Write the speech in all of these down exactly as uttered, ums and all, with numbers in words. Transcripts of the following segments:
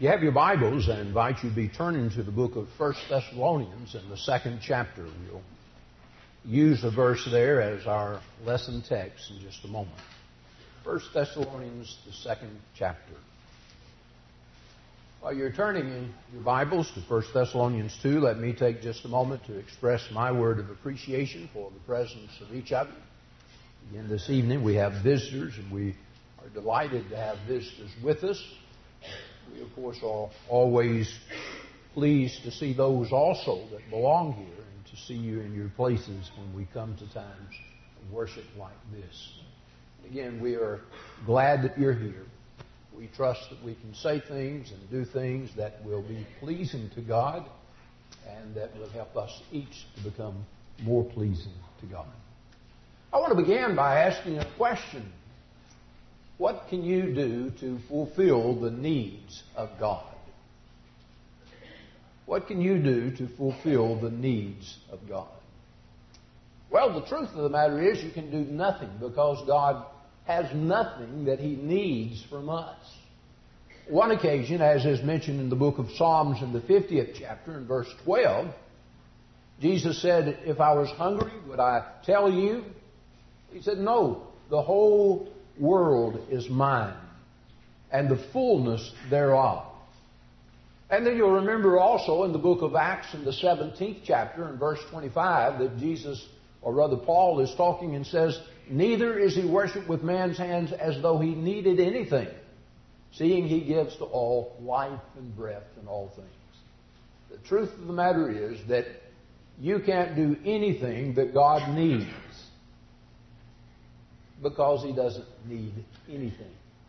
you have your Bibles, I invite you to be turning to the book of First Thessalonians in the second chapter. We'll use the verse there as our lesson text in just a moment. First Thessalonians, the second chapter. While you're turning in your Bibles to First Thessalonians two, let me take just a moment to express my word of appreciation for the presence of each of you. Again, this evening we have visitors, and we are delighted to have visitors with us. We, of course, are always pleased to see those also that belong here and to see you in your places when we come to times of worship like this. Again, we are glad that you're here. We trust that we can say things and do things that will be pleasing to God and that will help us each to become more pleasing to God. I want to begin by asking a question. What can you do to fulfill the needs of God? What can you do to fulfill the needs of God? Well, the truth of the matter is you can do nothing because God has nothing that He needs from us. One occasion, as is mentioned in the book of Psalms in the fiftieth chapter in verse twelve, Jesus said, "If I was hungry, would I tell you?" He said, "No, the whole world is mine, and the fullness thereof." And then you'll remember also in the book of Acts in the seventeenth chapter in verse twenty-five that Jesus, or rather Paul, is talking and says, "Neither is he worshipped with man's hands as though he needed anything, seeing he gives to all life and breath and all things." The truth of the matter is that you can't do anything that God needs, because He doesn't need anything.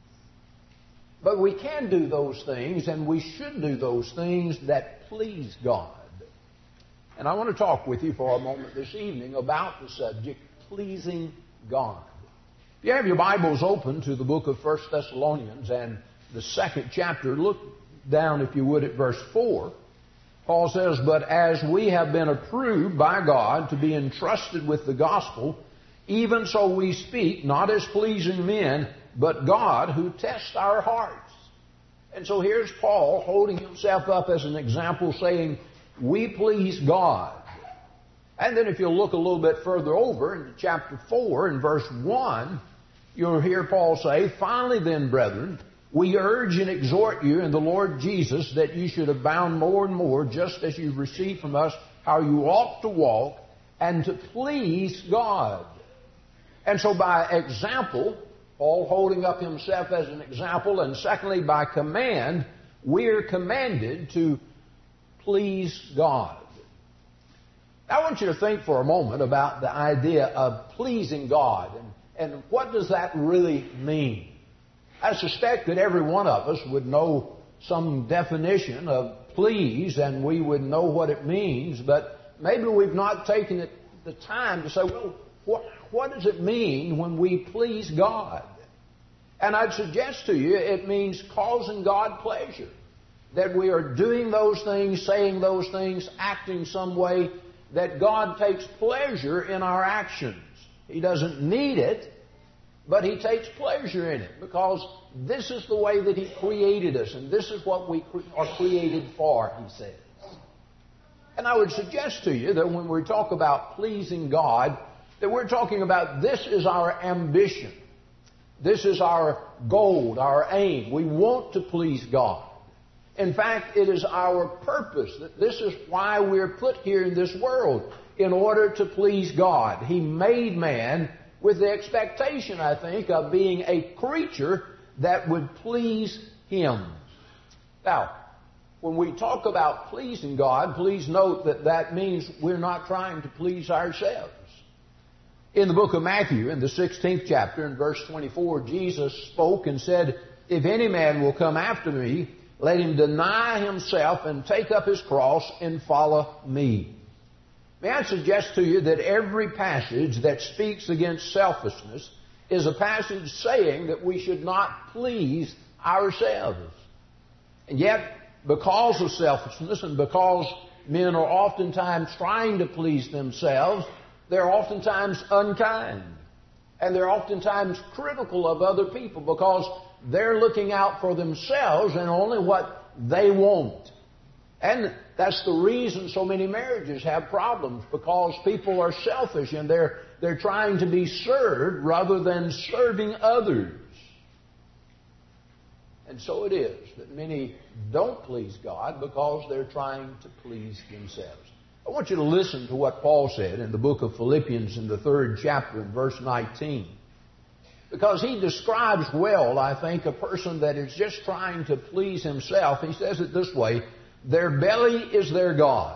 But we can do those things, and we should do those things that please God. And I want to talk with you for a moment this evening about the subject, pleasing God. If you have your Bibles open to the book of First Thessalonians and the second chapter, look down, if you would, at verse four. Paul says, "But as we have been approved by God to be entrusted with the gospel, even so we speak, not as pleasing men, but God who tests our hearts." And so here's Paul holding himself up as an example, saying, we please God. And then if you look a little bit further over into chapter four, in verse one, you'll hear Paul say, "Finally then, brethren, we urge and exhort you in the Lord Jesus that you should abound more and more, just as you've received from us how you ought to walk, and to please God." And so by example, Paul holding up himself as an example, and secondly, by command, we're commanded to please God. I want you to think for a moment about the idea of pleasing God, and, and what does that really mean? I suspect that every one of us would know some definition of please, and we would know what it means, but maybe we've not taken it, the time to say, well, what, what does it mean when we please God? And I'd suggest to you it means causing God pleasure. That we are doing those things, saying those things, acting some way that God takes pleasure in our actions. He doesn't need it, but He takes pleasure in it because this is the way that He created us, and this is what we are created for, He says. And I would suggest to you that when we talk about pleasing God, that we're talking about this is our ambition. This is our goal, our aim. We want to please God. In fact, it is our purpose. That this is why we're put here in this world, in order to please God. He made man with the expectation, I think, of being a creature that would please Him. Now, when we talk about pleasing God, please note that that means we're not trying to please ourselves. In the book of Matthew, in the sixteenth chapter, in verse twenty-four, Jesus spoke and said, "If any man will come after me, let him deny himself and take up his cross and follow me." May I suggest to you that every passage that speaks against selfishness is a passage saying that we should not please ourselves. And yet, because of selfishness and because men are oftentimes trying to please themselves, they're oftentimes unkind. And they're oftentimes critical of other people because they're looking out for themselves and only what they won't. And that's the reason so many marriages have problems, because people are selfish and they're, they're trying to be served rather than serving others. And so it is that many don't please God because they're trying to please themselves. I want you to listen to what Paul said in the book of Philippians in the third chapter in verse nineteen. Because he describes well, I think, a person that is just trying to please himself. He says it this way: their belly is their God.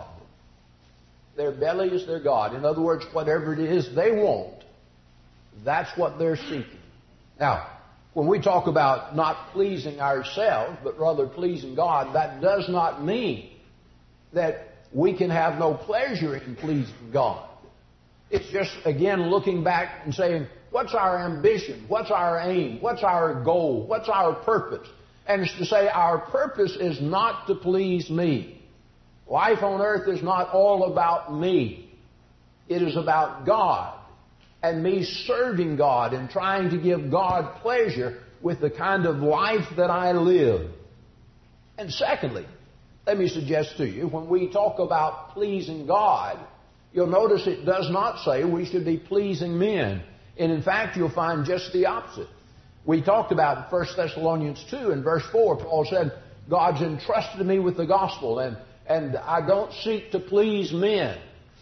Their belly is their God. In other words, whatever it is they want, that's what they're seeking. Now, when we talk about not pleasing ourselves, but rather pleasing God, that does not mean that we can have no pleasure in pleasing God. It's just, again, looking back and saying, what's our ambition? What's our aim? What's our goal? What's our purpose? And it's to say our purpose is not to please me. Life on earth is not all about me. It is about God and me serving God and trying to give God pleasure with the kind of life that I live. And secondly, let me suggest to you, when we talk about pleasing God, you'll notice it does not say we should be pleasing men. And in fact, you'll find just the opposite. We talked about in First Thessalonians two in verse four, Paul said, God's entrusted me with the gospel, and, and I don't seek to please men.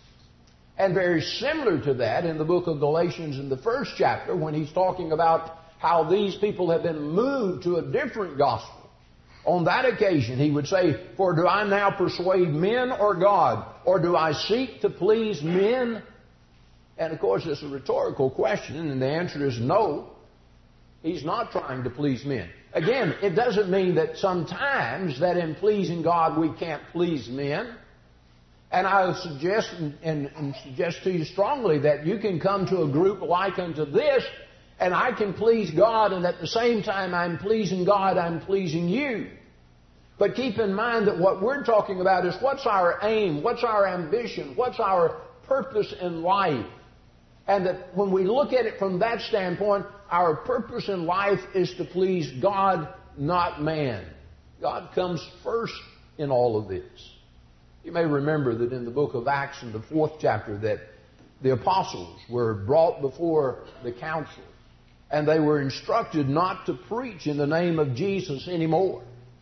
And very similar to that in the book of Galatians in the first chapter, when he's talking about how these people have been moved to a different gospel. On that occasion, he would say, for do I now persuade men or God? Or do I seek to please men? And of course, it's a rhetorical question, and the answer is no. He's not trying to please men. Again, it doesn't mean that sometimes that in pleasing God we can't please men. And I would suggest and, and, and suggest to you strongly that you can come to a group like unto this, and I can please God, and at the same time I'm pleasing God, I'm pleasing you. But keep in mind that what we're talking about is what's our aim, what's our ambition, what's our purpose in life. And that when we look at it from that standpoint, our purpose in life is to please God, not man. God comes first in all of this. You may remember that in the book of Acts in the fourth chapter that the apostles were brought before the council, and they were instructed not to preach in the name of Jesus anymore.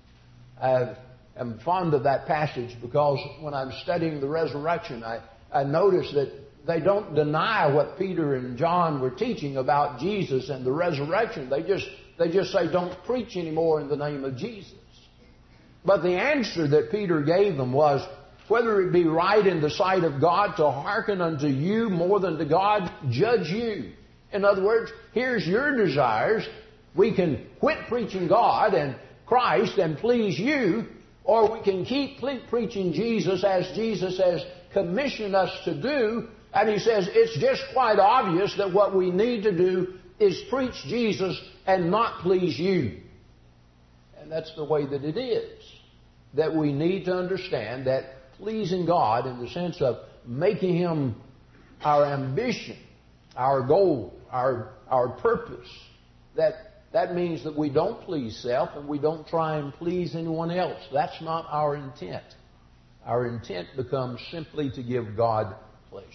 I am fond of that passage because when I'm studying the resurrection, I, I notice that they don't deny what Peter and John were teaching about Jesus and the resurrection. They just, they just say, don't preach anymore in the name of Jesus. But the answer that Peter gave them was, whether it be right in the sight of God to hearken unto you more than to God, judge you. In other words, here's your desires. We can quit preaching God and Christ and please you, or we can keep preaching Jesus as Jesus has commissioned us to do. And he says it's just quite obvious that what we need to do is preach Jesus and not please you. And that's the way that it is. That we need to understand that pleasing God in the sense of making Him our ambition, our goal, our, our purpose, that, that means that we don't please self and we don't try and please anyone else. That's not our intent. Our intent becomes simply to give God pleasure.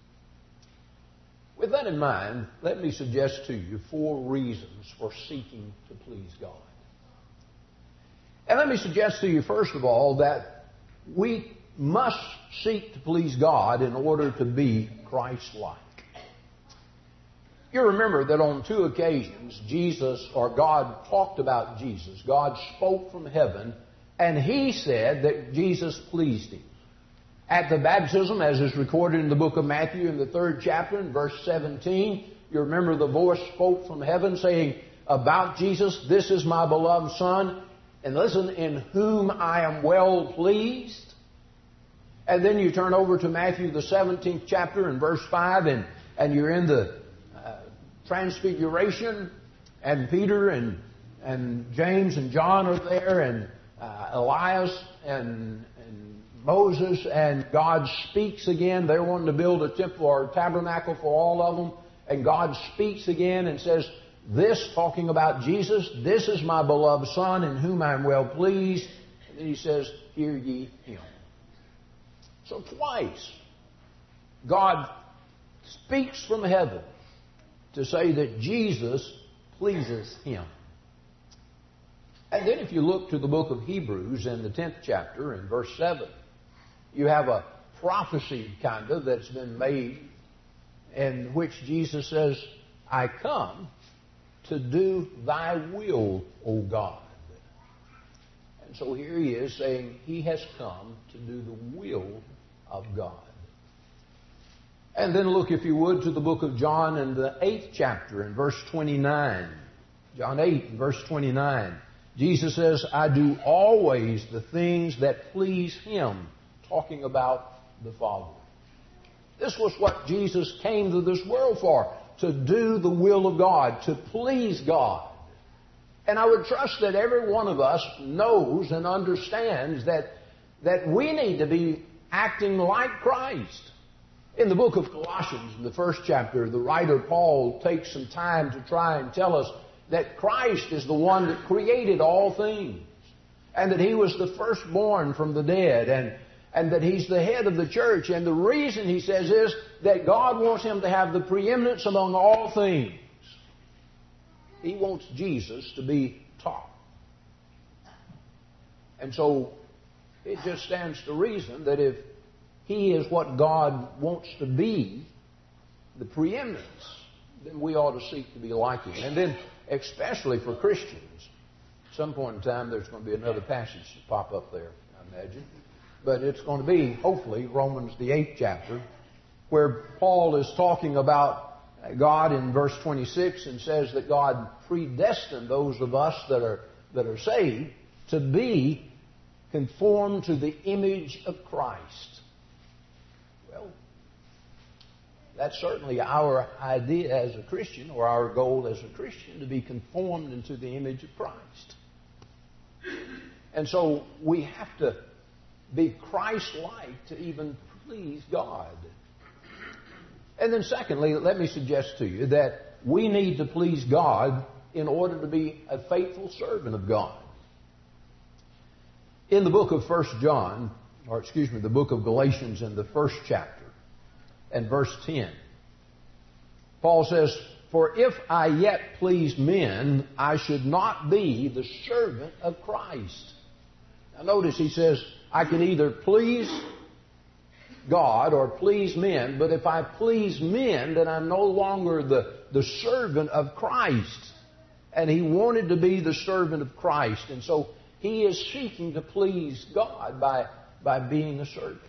With that in mind, let me suggest to you four reasons for seeking to please God. And let me suggest to you, first of all, that we must seek to please God in order to be Christ-like. You remember that on two occasions, Jesus, or God talked about Jesus. God spoke from heaven, and He said that Jesus pleased Him. At the baptism, as is recorded in the book of Matthew in the third chapter, in verse seventeen, you remember the voice spoke from heaven saying about Jesus, this is my beloved Son, and listen, in whom I am well pleased. And then you turn over to Matthew the seventeenth chapter and verse five, and, and you're in the uh, Transfiguration, and Peter and, and James and John are there, and uh, Elias and, and Moses, and God speaks again. They're wanting to build a temple or a tabernacle for all of them, and God speaks again and says, this, talking about Jesus, this is my beloved Son in whom I am well pleased. And and he says, hear ye him. So twice, God speaks from heaven to say that Jesus pleases him. And then if you look to the book of Hebrews in the tenth chapter in verse seven, you have a prophecy kind of that's been made in which Jesus says, I come to do thy will, O God. And so here he is saying he has come to do the will of God. And then look, if you would, to the book of John in the eighth chapter in verse twenty-nine. John eight and verse twenty-nine. Jesus says, I do always the things that please him, talking about the Father. This was what Jesus came to this world for, to do the will of God, to please God. And I would trust that every one of us knows and understands that, that we need to be acting like Christ. In the book of Colossians, in the first chapter, the writer Paul takes some time to try and tell us that Christ is the one that created all things, and that he was the firstborn from the dead, and, and that he's the head of the church. And the reason, he says, is that God wants him to have the preeminence among all things. He wants Jesus to be top. And so it just stands to reason that if he is what God wants to be, the preeminence, then we ought to seek to be like him. And then, especially for Christians, at some point in time there's going to be another passage to pop up there, I imagine. But it's going to be, hopefully, Romans the eighth chapter, where Paul is talking about God in verse twenty-six and says that God predestined those of us that are, that are saved to be conformed to the image of Christ. Well, that's certainly our idea as a Christian, or our goal as a Christian, to be conformed into the image of Christ. And so we have to be Christ-like to even please God. And then secondly, let me suggest to you that we need to please God in order to be a faithful servant of God. In the book of First John, or excuse me, the book of Galatians in the first chapter and verse ten, Paul says, for if I yet please men, I should not be the servant of Christ. Now notice he says, I can either please God or please men, but if I please men, then I'm no longer the, the servant of Christ. And he wanted to be the servant of Christ. And so he is seeking to please God by, by being a servant.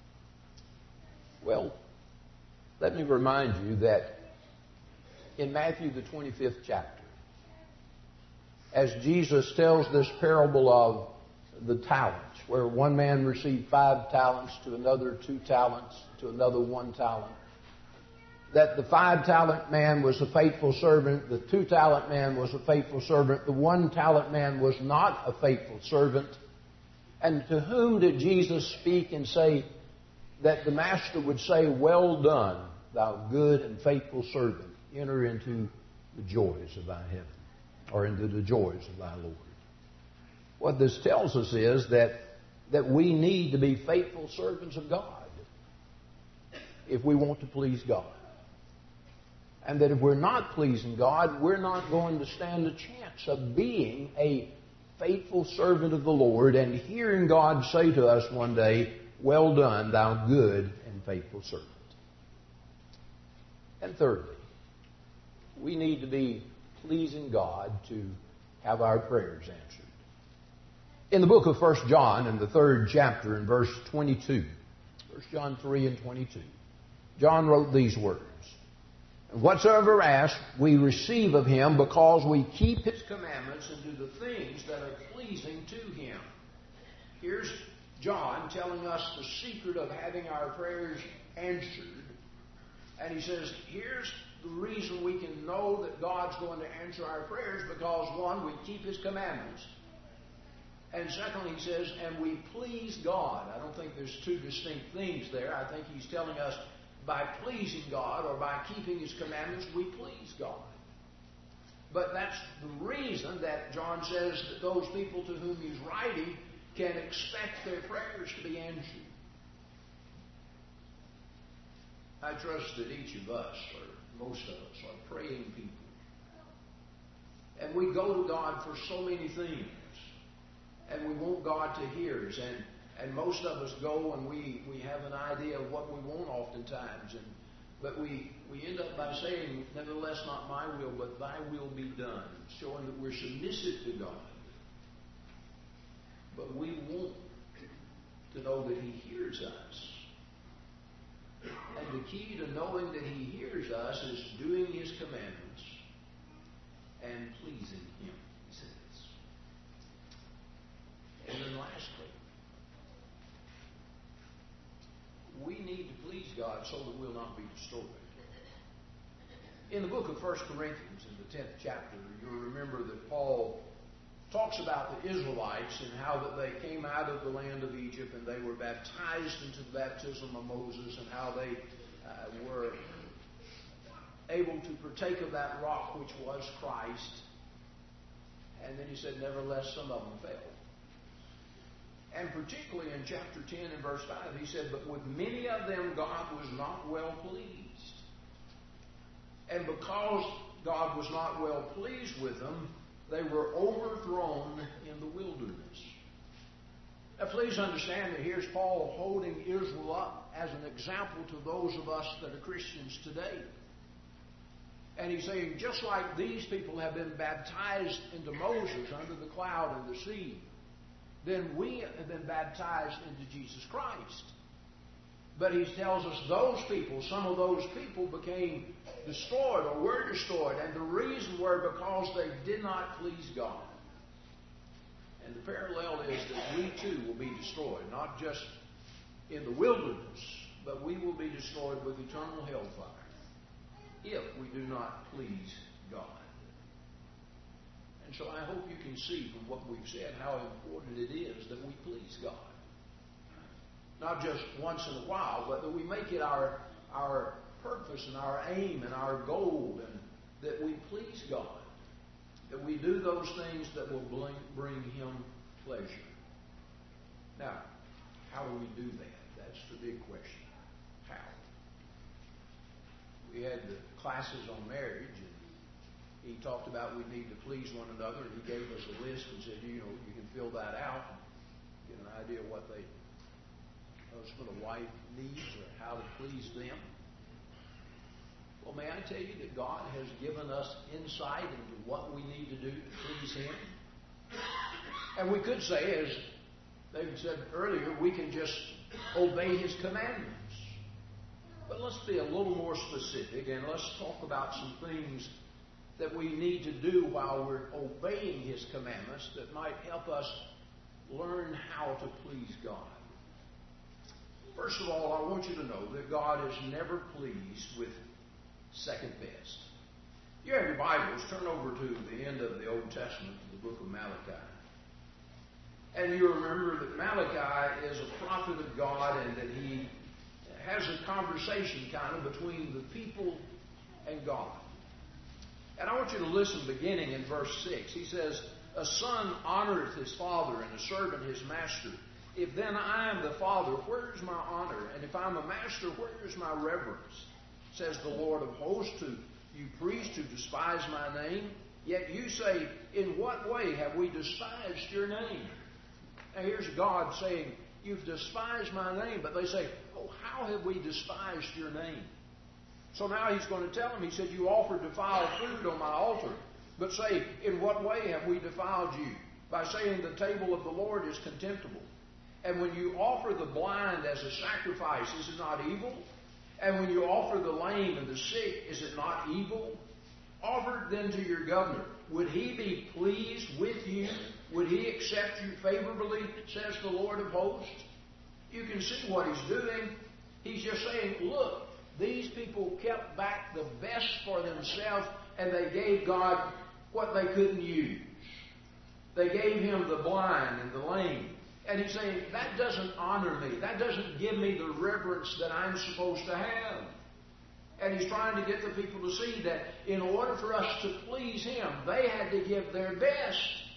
Well, let me remind you that in Matthew the twenty-fifth chapter, as Jesus tells this parable of the talents, where one man received five talents, to another two talents, to another one talent, that the five-talent man was a faithful servant, the two-talent man was a faithful servant, the one-talent man was not a faithful servant. And to whom did Jesus speak and say that the master would say, well done, thou good and faithful servant, enter into the joys of thy heaven, or into the joys of thy Lord. What this tells us is that, that we need to be faithful servants of God if we want to please God. And that if we're not pleasing God, we're not going to stand a chance of being a faithful servant of the Lord and hearing God say to us one day, well done, thou good and faithful servant. And thirdly, we need to be pleasing God to have our prayers answered. In the book of First John, in the third chapter, in verse twenty-two, First John three and twenty-two, John wrote these words, and whatsoever ask we receive of him, because we keep his commandments and do the things that are pleasing to him. Here's John telling us the secret of having our prayers answered. And he says, here's the reason we can know that God's going to answer our prayers, because one, we keep his commandments. And secondly, he says, and we please God. I don't think there's two distinct things there. I think he's telling us by pleasing God or by keeping his commandments, we please God. But that's the reason that John says that those people to whom he's writing can expect their prayers to be answered. I trust that each of us, or most of us, are praying people. And we go to God for so many things. And we want God to hear us. And, and most of us go and we, we have an idea of what we want oftentimes. And, but we, we end up by saying, nevertheless, not my will, but thy will be done. Showing that we're submissive to God. But we want to know that He hears us. And the key to knowing that He hears us is doing His commandments and pleasing Him, He says. And then lastly, we need to please God so that we'll not be destroyed. In the book of First Corinthians, in the tenth chapter, you'll remember that Paul talks about the Israelites and how that they came out of the land of Egypt and they were baptized into the baptism of Moses, and how they uh, were able to partake of that rock which was Christ. And then he said, nevertheless, some of them fell. And particularly in chapter ten and verse five, he said, but with many of them God was not well pleased. And because God was not well pleased with them, they were overthrown in the wilderness. Now please understand that here's Paul holding Israel up as an example to those of us that are Christians today. And he's saying, just like these people have been baptized into Moses under the cloud and the sea, then we have been baptized into Jesus Christ. But he tells us those people, some of those people became destroyed or were destroyed. And the reason were because they did not please God. And the parallel is that we too will be destroyed, not just in the wilderness, but we will be destroyed with eternal hellfire if we do not please God. And so I hope you can see from what we've said how important it is that we please God. Not just once in a while, but that we make it our, our purpose and our aim and our goal, and that we please God. That we do those things that will bring, bring Him pleasure. Now, how do we do that? That's the big question. How? We had the classes on marriage, and he talked about we need to please one another, and he gave us a list and said, you know, you can fill that out and get an idea of what they husband or wife needs or how to please them. Well, may I tell you that God has given us insight into what we need to do to please Him? And we could say, as David said earlier, we can just obey His commandments. But let's be a little more specific, and let's talk about some things that we need to do while we're obeying His commandments that might help us learn how to please God. First of all, I want you to know that God is never pleased with second best. You have your Bibles, turn over to the end of the Old Testament, to the book of Malachi. And you remember that Malachi is a prophet of God, and that he has a conversation kind of between the people and God. And I want you to listen beginning in verse six. He says, a son honoreth his father, and a servant his master. If then I am the father, where is my honor? And if I'm a master, where is my reverence? Says the Lord of hosts to you priests who despise my name. Yet you say, in what way have we despised your name? Now here's God saying, you've despised my name. But they say, oh, how have we despised your name? So now he's going to tell them, he said, you offer defiled food on my altar. But say, in what way have we defiled you? By saying the table of the Lord is contemptible. And when you offer the blind as a sacrifice, is it not evil? And when you offer the lame and the sick, is it not evil? Offer it then to your governor. Would he be pleased with you? Would he accept you favorably, says the Lord of hosts? You can see what he's doing. He's just saying, look, these people kept back the best for themselves, and they gave God what they couldn't use. They gave him the blind and the lame. And he's saying, that doesn't honor me. That doesn't give me the reverence that I'm supposed to have. And he's trying to get the people to see that in order for us to please him, they had to give their best.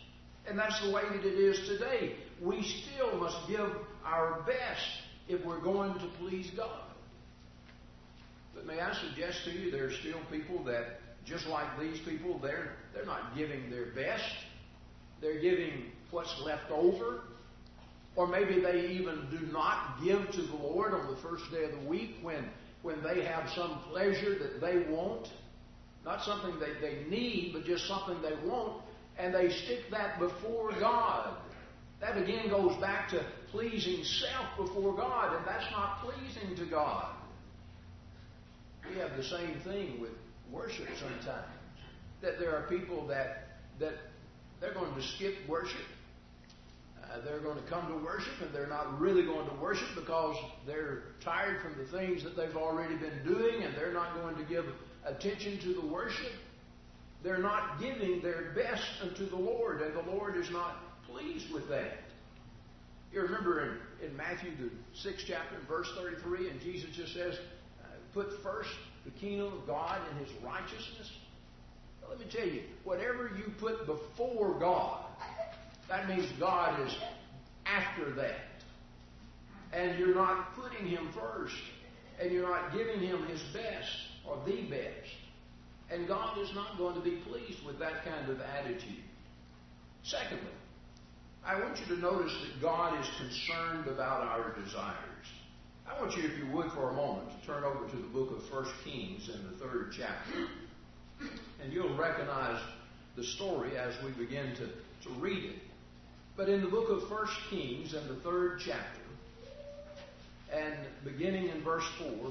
And that's the way that it is today. We still must give our best if we're going to please God. But may I suggest to you, there are still people that, just like these people, they're, they're not giving their best. They're giving what's left over. Or maybe they even do not give to the Lord on the first day of the week when, when they have some pleasure that they want. Not something that they need, but just something they want. And they stick that before God. That again goes back to pleasing self before God. And that's not pleasing to God. We have the same thing with worship sometimes. That there are people that, that they're going to skip worship. Uh, they're going to come to worship, and they're not really going to worship because they're tired from the things that they've already been doing, and they're not going to give attention to the worship. They're not giving their best unto the Lord, and the Lord is not pleased with that. You remember in, in Matthew, the sixth chapter, verse thirty-three, and Jesus just says, uh, put first the kingdom of God and His righteousness. Well, let me tell you, whatever you put before God, that means God is after that. And you're not putting Him first. And you're not giving Him His best or the best. And God is not going to be pleased with that kind of attitude. Secondly, I want you to notice that God is concerned about our desires. I want you, if you would, for a moment, to turn over to the book of First Kings in the third chapter. And you'll recognize the story as we begin to, to read it. But in the book of First Kings, in the third chapter, and beginning in verse four,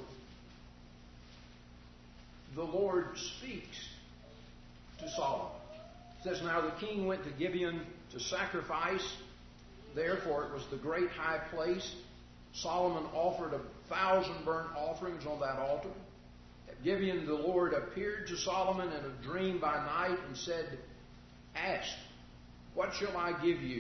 the Lord speaks to Solomon. It says, now the king went to Gibeon to sacrifice. Therefore it was the great high place. Solomon offered a thousand burnt offerings on that altar. At Gibeon the Lord appeared to Solomon in a dream by night and said, ask, what shall I give you?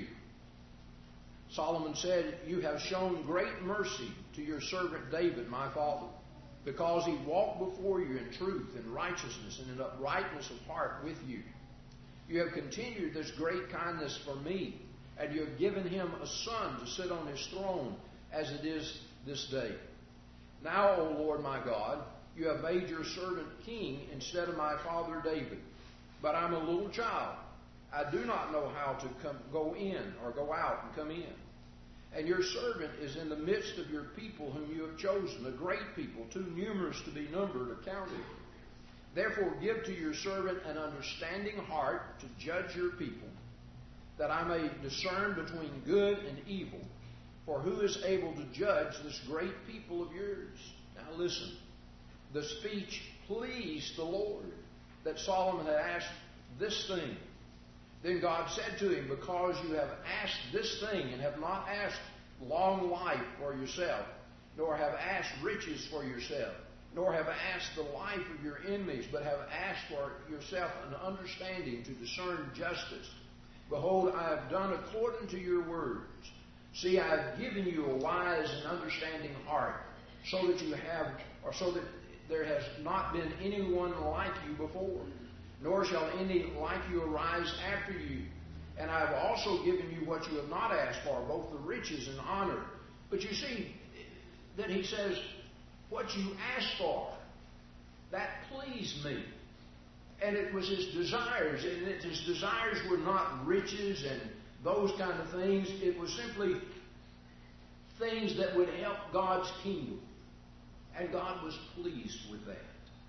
Solomon said, you have shown great mercy to your servant David, my father, because he walked before you in truth and righteousness and in uprightness of heart with you. You have continued this great kindness for me, and you have given him a son to sit on his throne as it is this day. Now, O Lord my God, you have made your servant king instead of my father David. But I'm a little child. I do not know how to come, go in or go out and come in. And your servant is in the midst of your people whom you have chosen, a great people, too numerous to be numbered or counted. Therefore give to your servant an understanding heart to judge your people, that I may discern between good and evil. For who is able to judge this great people of yours? Now listen, the speech pleased the Lord, that Solomon had asked this thing. Then God said to him, because you have asked this thing and have not asked long life for yourself, nor have asked riches for yourself, nor have asked the life of your enemies, but have asked for yourself an understanding to discern justice. Behold, I have done according to your words. See, I have given you a wise and understanding heart, so that you have, or so that there has not been anyone like you before, nor shall any like you arise after you. And I have also given you what you have not asked for, both the riches and honor. But you see that he says, what you asked for, that pleased me. And it was his desires. And it, his desires were not riches and those kind of things. It was simply things that would help God's kingdom. And God was pleased with that.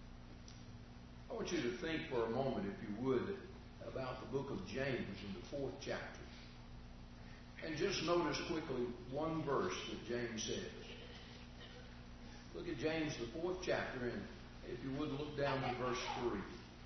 I want you to think for a moment, if you would, about the book of James in the fourth chapter. And just notice quickly one verse that James says. Look at James, the fourth chapter, and if you would look down to verse three.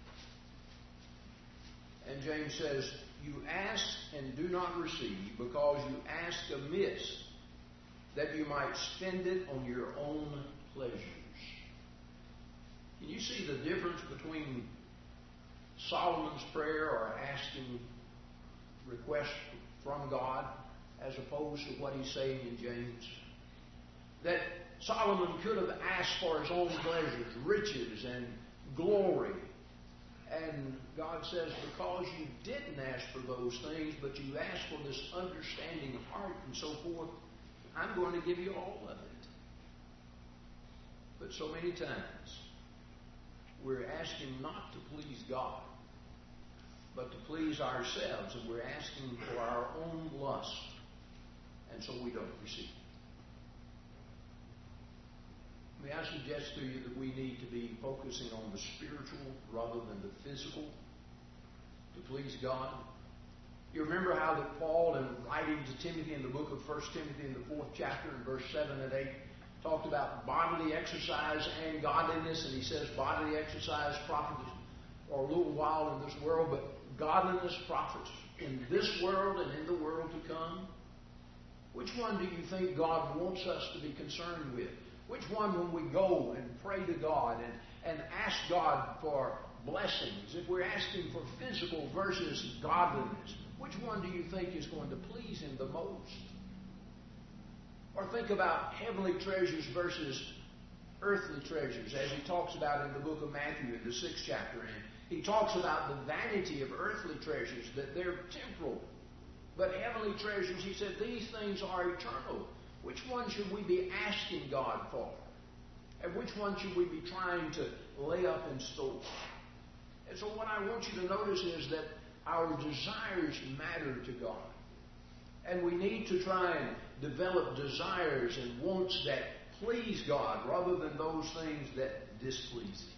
And James says, you ask and do not receive, because you ask amiss, that you might spend it on your own pleasures. Can you see the difference between Solomon's prayer or asking requests from God as opposed to what he's saying in James? That Solomon could have asked for his own pleasures, riches and glory And God says, because you didn't ask for those things, but you asked for this understanding heart and so forth, I'm going to give you all of it. But so many times, we're asking not to please God, but to please ourselves, and we're asking for our own lust, and so we don't receive. May I suggest to you that we need to be focusing on the spiritual rather than the physical to please God? You remember how that Paul, in writing to Timothy in the book of First Timothy in the fourth chapter in verse seven and eight, talked about bodily exercise and godliness, and he says bodily exercise profits for a little while in this world, but godliness profits in this world and in the world to come. Which one do you think God wants us to be concerned with? Which one, when we go and pray to God and, and ask God for blessings, if we're asking for physical versus godliness, which one do you think is going to please Him the most? Or think about heavenly treasures versus earthly treasures, as he talks about in the book of Matthew in the sixth chapter. And he talks about the vanity of earthly treasures, that they're temporal. But heavenly treasures, he said, these things are eternal. Which one should we be asking God for? And which one should we be trying to lay up in store? And so what I want you to notice is that our desires matter to God. And we need to try and develop desires and wants that please God rather than those things that displease Him.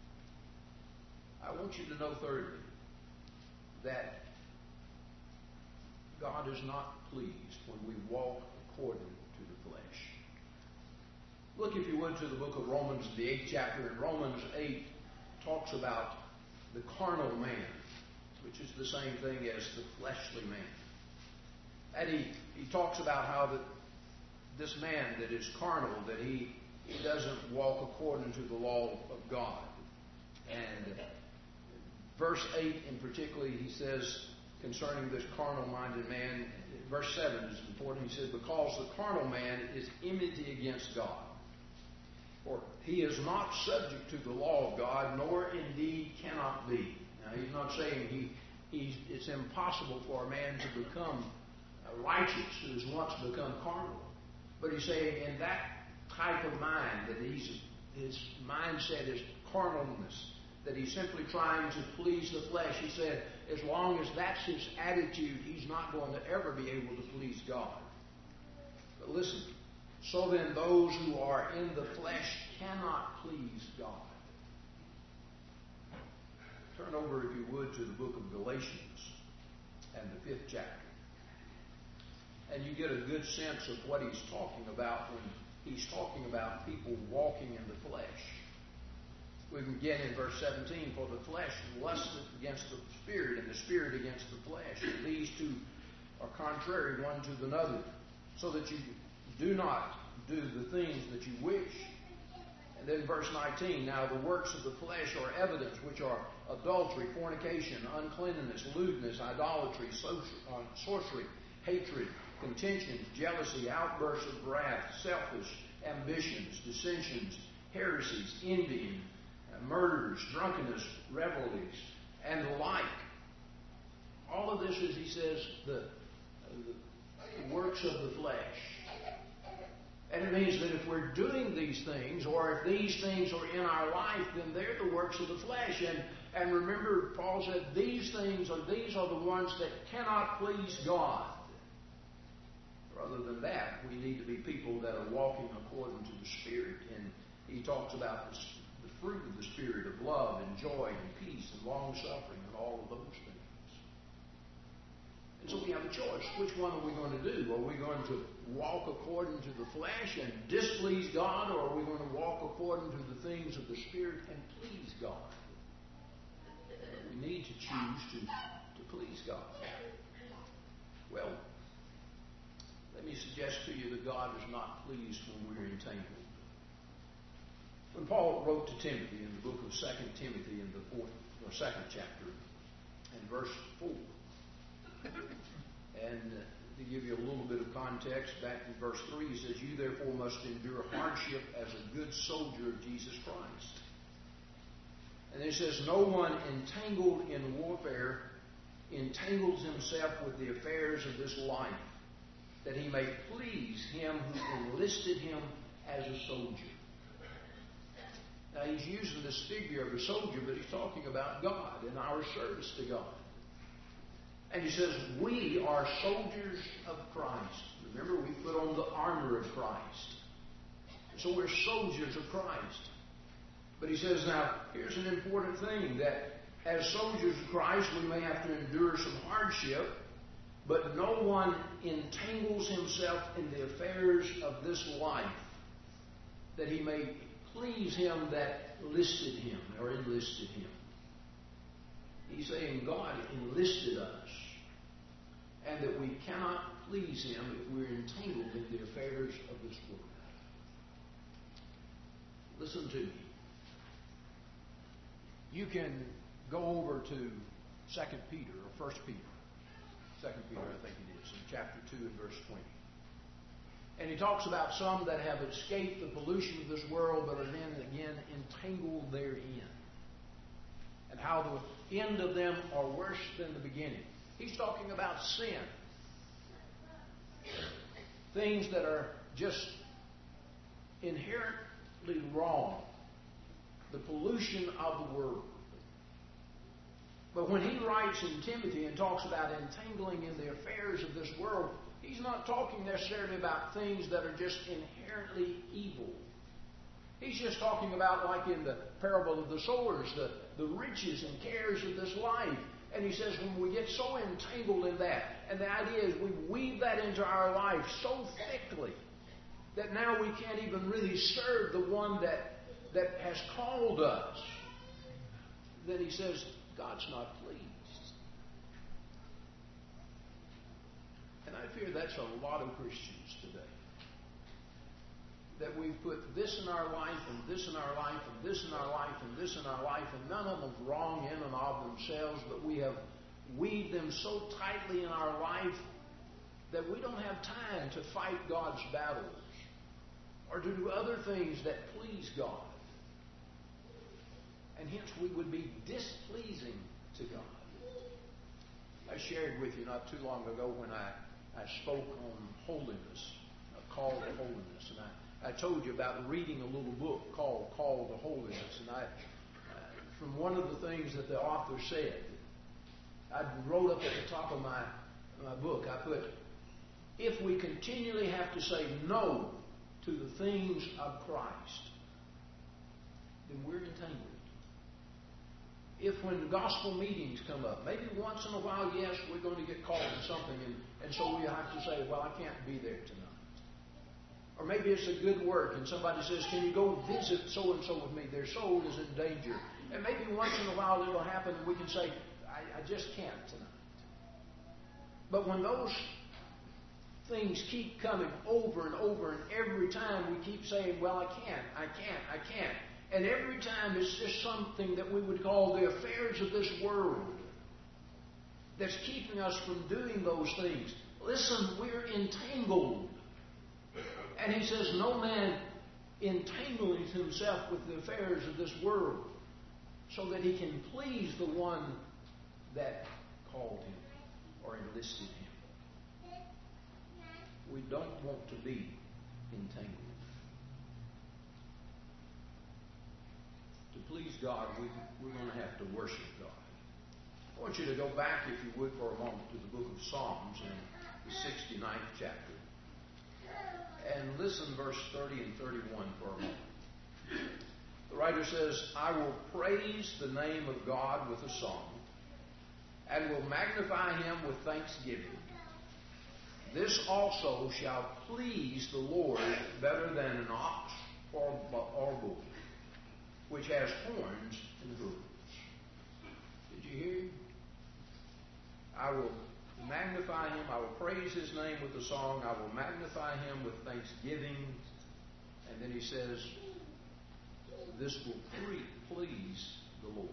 I want you to know, thirdly, that God is not pleased when we walk according to the flesh. Look, if you would, to the book of Romans, the eighth chapter. And Romans eight talks about the carnal man, which is the same thing as the fleshly man. And he, he talks about how that this man that is carnal, that he, he doesn't walk according to the law of God. And verse eight in particular, he says concerning this carnal-minded man, verse seven is important. He says, because the carnal man is enmity against God. For he is not subject to the law of God, nor indeed cannot be. Now, he's not saying he, he's, it's impossible for a man to become righteous who has once become carnal. But he's saying in that type of mind, that he's, his mindset is carnalness, that he's simply trying to please the flesh. He said, as long as that's his attitude, he's not going to ever be able to please God. But listen, so then those who are in the flesh cannot please God. Turn over, if you would, to the book of Galatians and the fifth chapter. And you get a good sense of what he's talking about when he's talking about people walking in the flesh. We can begin in verse seventeen, for the flesh lusteth against the spirit, and the spirit against the flesh. And these two are contrary one to another, so that you do not do the things that you wish. And then verse nineteen, now the works of the flesh are evident, which are adultery, fornication, uncleanness, lewdness, idolatry, sorcery, hatred, contentions, jealousy, outbursts of wrath, selfish ambitions, dissensions, heresies, envying, murders, drunkenness, revelries, and the like. All of this is, he says, the, the works of the flesh. And it means that if we're doing these things, or if these things are in our life, then they're the works of the flesh. And, and remember, Paul said, these things are, these are the ones that cannot please God. Rather than that, we need to be people that are walking according to the Spirit. And he talks about the, the fruit of the Spirit of love and joy and peace and long-suffering and all of those things. And so we have a choice. Which one are we going to do? Are we going to walk according to the flesh and displease God, or are we going to walk according to the things of the Spirit and please God? We need to choose to, to please God. Well, let me suggest to you that God is not pleased when we're entangled. When Paul wrote to Timothy in the book of Second Timothy in the fourth or second chapter, and verse four, and to give you a little bit of context, back in verse three, he says, you therefore must endure hardship as a good soldier of Jesus Christ. And it says, no one entangled in warfare entangles himself with the affairs of this life, that he may please him who enlisted him as a soldier. Now he's using this figure of a soldier, but he's talking about God and our service to God. And he says, we are soldiers of Christ. Remember, we put on the armor of Christ. So we're soldiers of Christ. But he says, now, here's an important thing, that as soldiers of Christ, we may have to endure some hardship, but no one entangles himself in the affairs of this life, that he may please him that listed him or enlisted him. He's saying God enlisted us, and that we cannot please him if we're entangled in the affairs of this world. Listen to me. You can go over to Second Peter or First Peter. Second Peter, I think it is, in chapter two and verse twenty. And he talks about some that have escaped the pollution of this world, but are then again entangled therein. And how the end of them are worse than the beginning. He's talking about sin. Things that are just inherently wrong. The pollution of the world. But when he writes in Timothy and talks about entangling in the affairs of this world, he's not talking necessarily about things that are just inherently evil. He's just talking about, like in the parable of the sowers, the, the riches and cares of this life. And he says when we get so entangled in that, and the idea is we weave that into our life so thickly that now we can't even really serve the one that, that has called us, then he says God's not pleased. And I fear that's a lot of Christians today. That we've put this in our life, and this in our life, and this in our life, and this in our life, and none of them's wrong in and of themselves, but we have weaved them so tightly in our life that we don't have time to fight God's battles or to do other things that please God. And hence we would be displeasing to God. I shared with you not too long ago when I, I spoke on holiness, a call to holiness, and I I told you about reading a little book called Call to Holiness. And I, uh, from one of the things that the author said, I wrote up at the top of my, my book, I put, if we continually have to say no to the things of Christ, then we're entangled. If when gospel meetings come up, maybe once in a while, yes, we're going to get called to something, and, and so we have to say, well, I can't be there tonight. Or maybe it's a good work and somebody says, can you go visit so-and-so with me? Their soul is in danger. And maybe once in a while it'll happen and we can say, I, I just can't tonight. But when those things keep coming over and over and every time we keep saying, well, I can't, I can't, I can't. And every time it's just something that we would call the affairs of this world that's keeping us from doing those things. Listen, we're entangled. And he says, no man entangles himself with the affairs of this world so that he can please the one that called him or enlisted him. We don't want to be entangled. To please God, we, we're going to have to worship God. I want you to go back, if you would, for a moment to the book of Psalms in the sixty-ninth chapter. And listen verse thirty and thirty-one for a moment. The writer says, I will praise the name of God with a song, and will magnify him with thanksgiving. This also shall please the Lord better than an ox or, or bull, which has horns and hooves. Did you hear? I will magnify him. I will praise his name with a song. I will magnify him with thanksgiving. And then he says, this will please the Lord.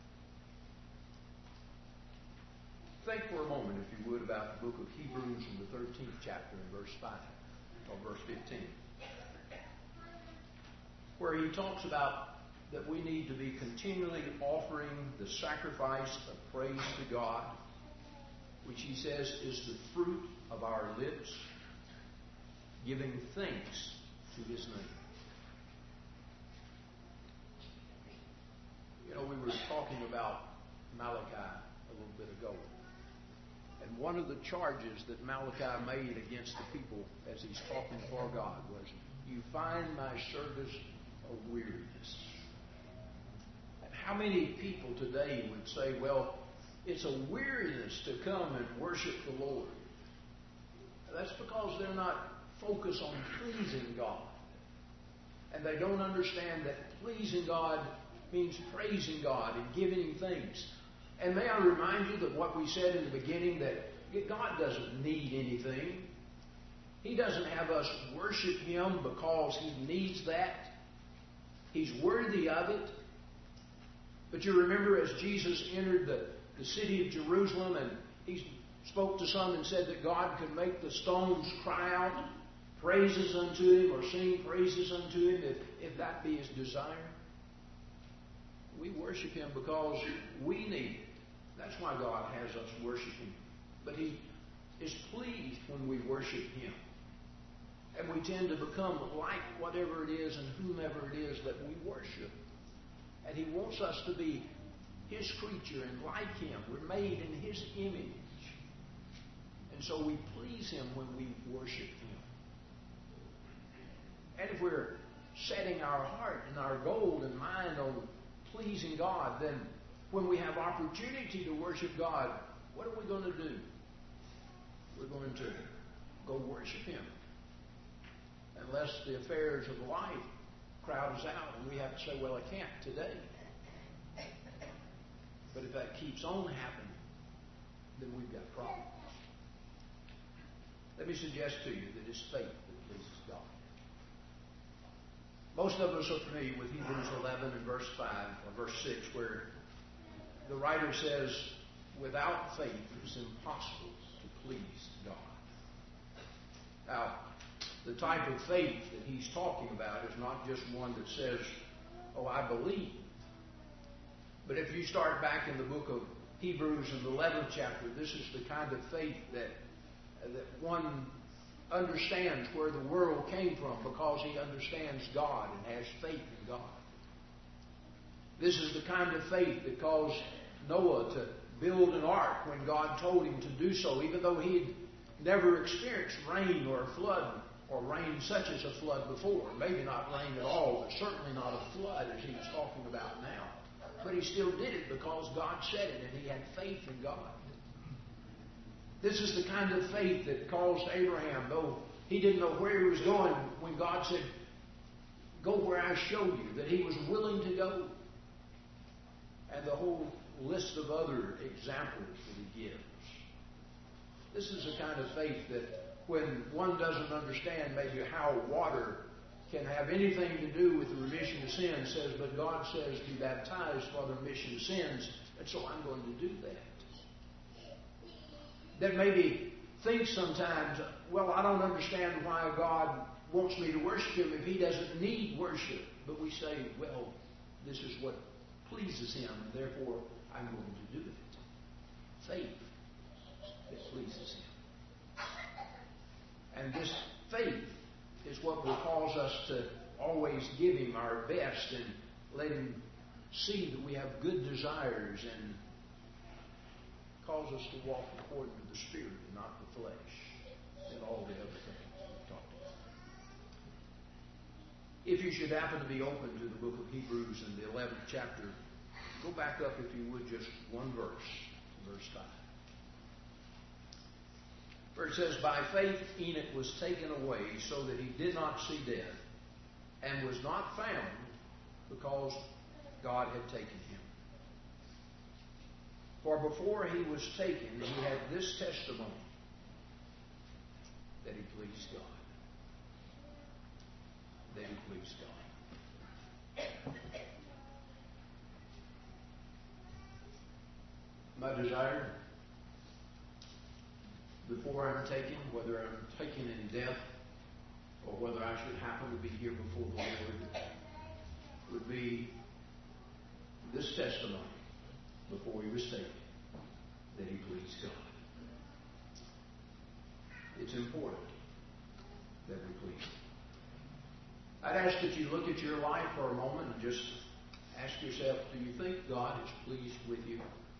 Think for a moment, if you would, about the book of Hebrews in the thirteenth chapter in verse five or verse fifteen, where he talks about that we need to be continually offering the sacrifice of praise to God, which he says is the fruit of our lips, giving thanks to his name. You know, we were talking about Malachi a little bit ago. And one of the charges that Malachi made against the people as he's talking for God was, you find my service a weariness. And how many people today would say, well, it's a weariness to come and worship the Lord? That's because they're not focused on pleasing God. And they don't understand that pleasing God means praising God and giving him thanks. And may I remind you that what we said in the beginning, that God doesn't need anything. He doesn't have us worship him because he needs that. He's worthy of it. But you remember as Jesus entered the, the city of Jerusalem and he spoke to some and said that God could make the stones cry out praises unto him or sing praises unto him if, if that be his desire. We worship him because we need it. That's why God has us worship him. But he is pleased when we worship him. And we tend to become like whatever it is and whomever it is that we worship. And he wants us to be his creature and like him. We're made in his image. And so we please him when we worship him. And if we're setting our heart and our goal and mind on pleasing God, then when we have opportunity to worship God, what are we going to do? We're going to go worship him. Unless the affairs of life crowd us out and we have to say, well, I can't today. But if that keeps on happening, then we've got problems. Let me suggest to you that it's faith that pleases God. Most of us are familiar with Hebrews eleven and verse five or verse six, where the writer says, without faith it is impossible to please God. Now, the type of faith that he's talking about is not just one that says, oh, I believe. But if you start back in the book of Hebrews in the eleventh chapter, this is the kind of faith that, that one understands where the world came from because he understands God and has faith in God. This is the kind of faith that caused Noah to build an ark when God told him to do so, even though he had never experienced rain or a flood or rain such as a flood before. Maybe not rain at all, but certainly not a flood as he was talking about now. But he still did it because God said it and he had faith in God. This is the kind of faith that caused Abraham, though he didn't know where he was going, when God said, go where I show you, that he was willing to go. And the whole list of other examples that he gives. This is the kind of faith that when one doesn't understand maybe how water can have anything to do with the remission of sins, says, but God says, be baptized for the remission of sins, and so I'm going to do that. That maybe think sometimes, well, I don't understand why God wants me to worship him if he doesn't need worship. But we say, well, this is what pleases him, and therefore I'm going to do it. Faith that pleases him. And this faith is what will cause us to always give him our best and let him see that we have good desires and cause us to walk according to the Spirit and not the flesh and all the other things we've talked about. If you should happen to be open to the book of Hebrews in the eleventh chapter, go back up, if you would, just one verse, verse five. Where it says, by faith Enoch was taken away so that he did not see death and was not found because God had taken him. For before he was taken, he had this testimony, that he pleased God. That he pleased God. My desire, before I'm taken, whether I'm taken in death or whether I should happen to be here before the Lord, would be this testimony before he was taken that he pleased God. It's important that we please him. I'd ask that you look at your life for a moment and just ask yourself, do you think God is pleased with you?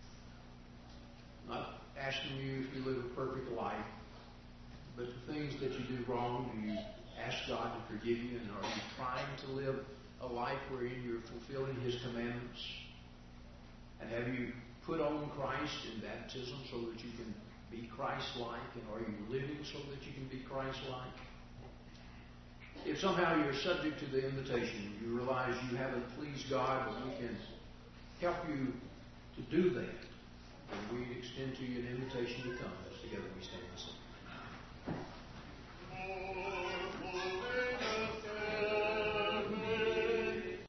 Not asking you if you live a perfect life, but the things that you do wrong, do you ask God to forgive you? And are you trying to live a life wherein you're fulfilling his commandments? And have you put on Christ in baptism so that you can be Christ-like? And are you living so that you can be Christ-like? If somehow you're subject to the invitation, you realize you haven't pleased God, but we can help you to do that, then we extend to you an invitation to come. As together we stand and sing.